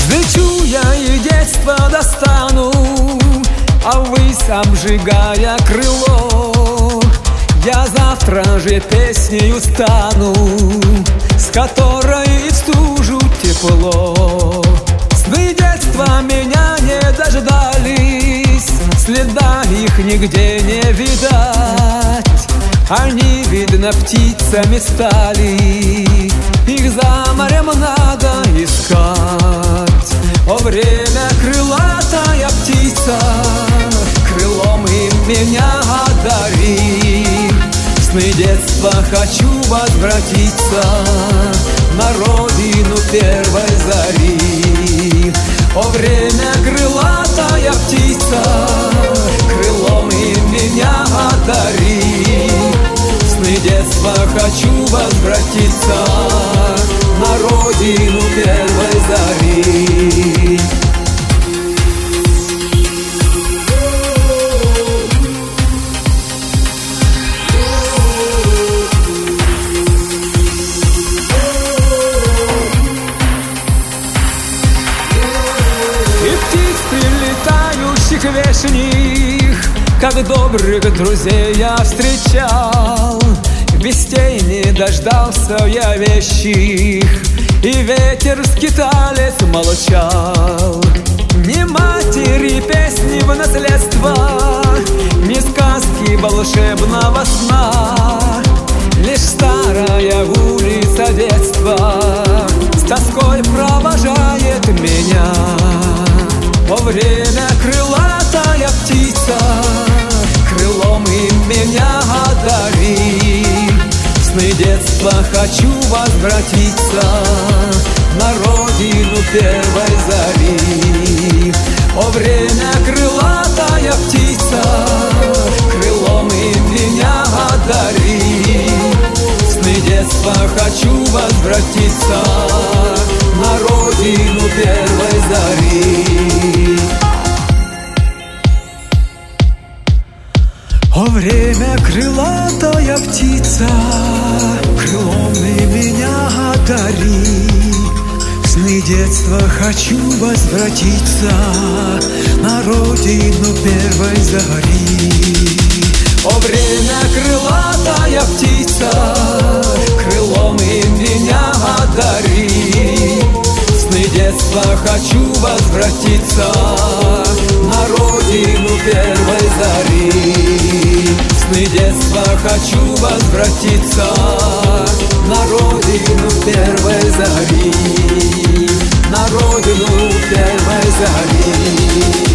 Взлечу я и детство достану, а ввысь обжигая крыло. Я завтра же песнею стану, с которой в стужу тепло. Сны детства меня не дождались, следа их нигде не видать. Они, видно, птицами стали, их за морем надо искать. О, время, крылатая птица, крылом и меня одари. В сны детства хочу возвратиться на родину первой зари. О, время, крылатая птица, крылом и меня одари. В сны детства хочу возвратиться на родину первой зари. Прилетающих вешних, как добрых друзей я встречал. Вестей не дождался я вещих, и ветер скиталец молчал. Ни матери песни в наследство, ни сказки волшебного сна, лишь старая улица детства с тоской провожает меня. О, время, крылатая птица, крылом и меня одари. В сны детства хочу возвратиться на родину первой зари. О, время, крылатая птица, крылом и меня одари. В сны детства хочу возвратиться на родину первой зари. О, время, крылатая птица, крылом и меня одари. В сны детства хочу возвратиться на родину первой зари. О, время, крылатая птица, крылом и меня одари. В сны детства хочу возвратиться на родину первой зари. В сны детства хочу возвратиться на родину первой зари. На родину первой зари.